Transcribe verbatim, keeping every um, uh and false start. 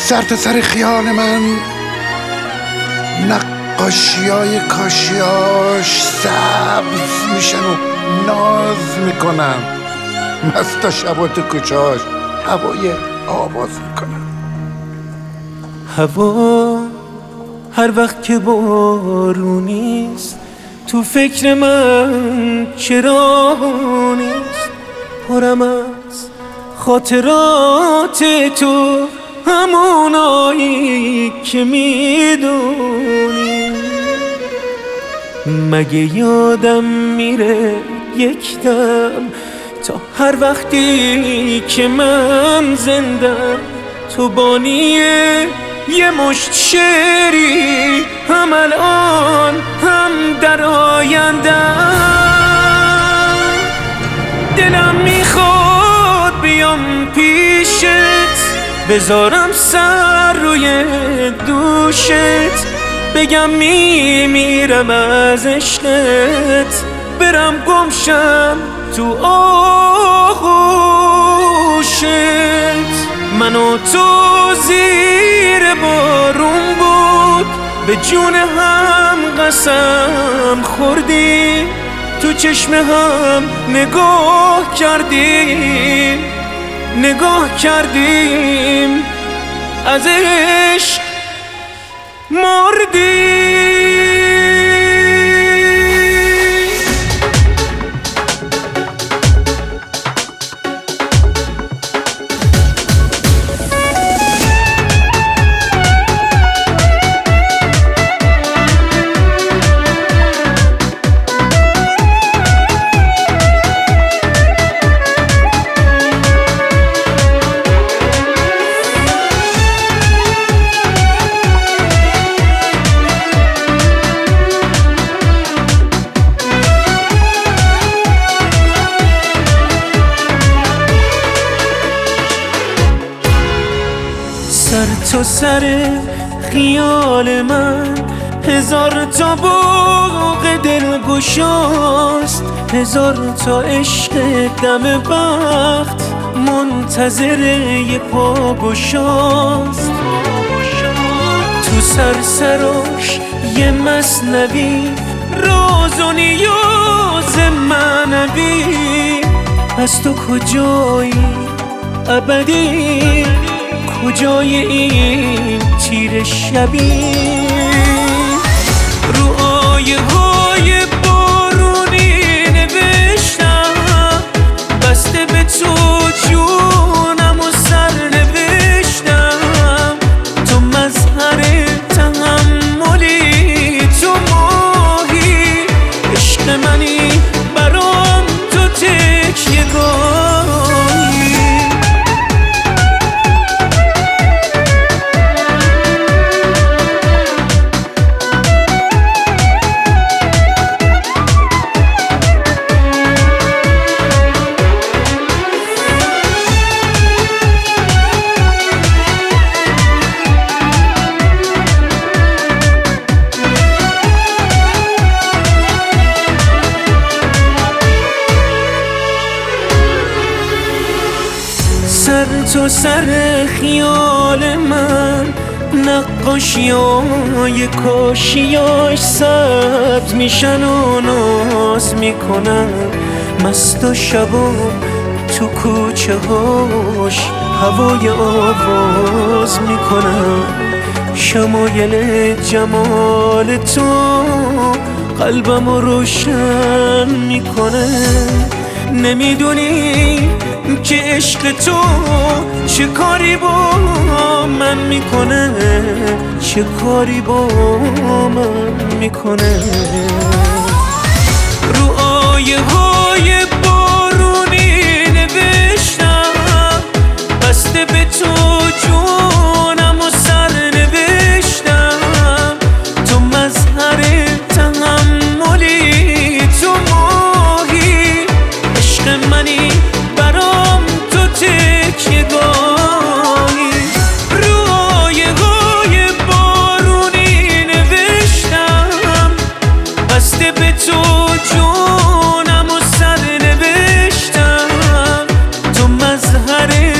سر تا سر خیال من نقاشیای کاشیاش سبز میشن و ناز میکنن، مستا شبا تو کوچهاش هوای آواز میکنن. هوا هر وقت که بارونیست تو فکر من چرا نیست، پرم از خاطرات تو همونایی که میدونی. مگه یادم میره یک دم تا هر وقتی که من زندم تو بانی یه مشت شعری، هم الان هم در آیندم. دلم میخواد بیام پیشت، بذارم سر روی دوشت، بگم میمیرم از عشقت، برم گمشم تو آغوشت. من و تو زیر بارون بود به جون هم قسم خوردیم، تو چشم هم نگاه کردیم نگاه کردیم از عشق مردیم. سر تو سر خیال من هزار تا باغ دلگشاست، هزار تا عشق دم بخت منتظر یه پاگشاست. تو سرسراش یه مثنوی راز و نیاز معنوی، از تو کجایی ابدی، کجای این تیر شبی؟ رو آیه های بارونی نوشتم، بسته به تو جونم و سر نوشتم. تو مظهر تحملی، تو ماهی عشق منی، برام تو تکیه‌گاهی. سر تو سر خیال من نقاشیای کاشیاش سبز میشن و ناز میکنن، مست و شبا تو کوچه هاش هوای آواز میکنن. شمایل جمال تو قلبمو روشن میکنه. نمیدونی که عشق تو چه کاری با من میکنه، چه کاری با من میکنه. رو آیه های بارونی نوشتم، بسته به تو جونم و سر نوشتم. تو مظهر تحملی، تو ماهی عشق منی، برام تو تکیه‌گاهی. رو آیه های بارونی نوشتم، بسته به تو جونم و سر نوشتم. تو مظهر